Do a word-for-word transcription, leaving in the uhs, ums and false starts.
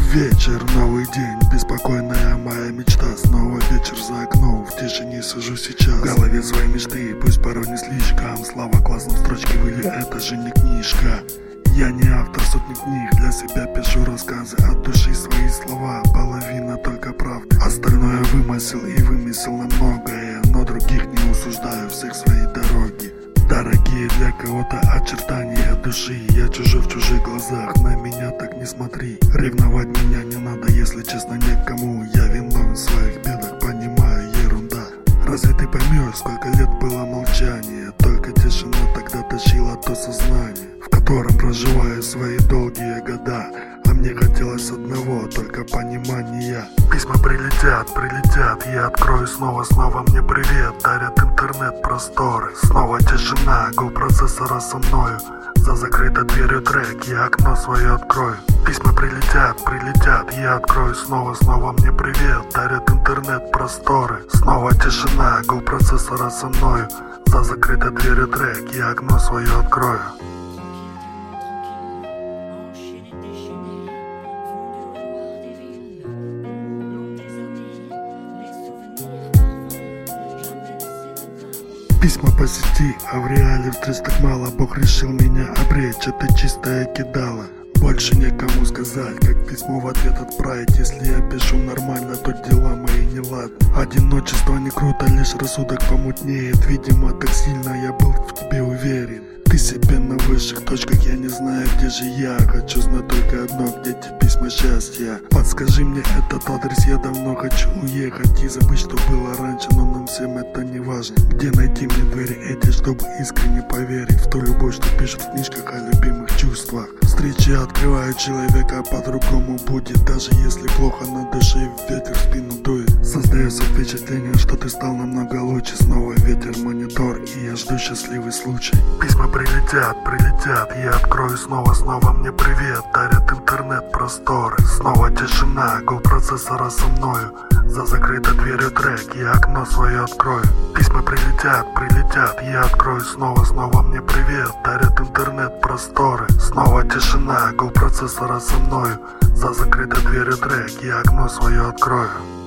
вечер, новый день, беспокойная моя мечта. Снова вечер за окном, в тишине сижу сейчас. В голове свои мечты, пусть порой не слишком. Слава классом строчки выли, это же не книжка. Я не автор сотни книг, для себя пишу рассказы, от души свои слова, половина только правды. Остальное вымысел и вымысел на многое, но других не осуждаю, всех свои дороги. Дорогие для кого-то очертания души, я чужой в чужих глазах, на меня так не смотри. Ревновать меня не надо, если честно, никому. Я виновен в своих бедах, понимаю, ерунда. Разве ты поймешь, сколько лет было молчание? Только тишина тогда тащила то сознание, в котором проживаю свои долгие года. А мне хотелось одного, только понимания. Письма прилетят, прилетят, я открою снова, снова мне привет. Дарят интернет-просторы, снова тишина, гул процессора со мною. За закрытой дверью трек, я окно свое открою. Письма прилетят, прилетят, я открою снова, снова мне привет. Дарят интернет-просторы, снова тишина, гул процессора со мною. За закрытой дверью трек, я окно свое открою. Письма по сети, а в реале встреч так мало. Бог решил меня обречь, это чистое кидало. Больше некому сказать, как письмо в ответ отправить. Если я пишу нормально, то дела мои не ладны. Одиночество не круто, лишь рассудок помутнеет. Видимо, так сильно я был в тебе уверен. Ты себе на высших точках, я не знаю, где же я. Хочу знать только одно, где те письма счастья. Подскажи мне этот адрес, я давно хочу уехать и забыть, что было раньше, но нам всем это не важно. Где найти мне двери эти, чтобы искренне поверить в ту любовь, что пишут в книжках о любимых чувствах. Встречи открывают человека, по-другому будет, даже если плохо на душе, ветер в спину дует. Создается впечатление, что ты стал намного лучше. Снова ветер, монитор, и я жду счастливый случай. Письма прилетят, прилетят, я открою снова, снова мне привет. Дарят интернет-просторы, снова тишина, гул процессора со мною. За закрытой дверью трек, я окно свое открою. Письма прилетят, прилетят, я открою снова, снова мне привет. Дарят интернет-просторы, снова тишина, гул процессора со мною. За закрытой дверью трек, я окно свое открою.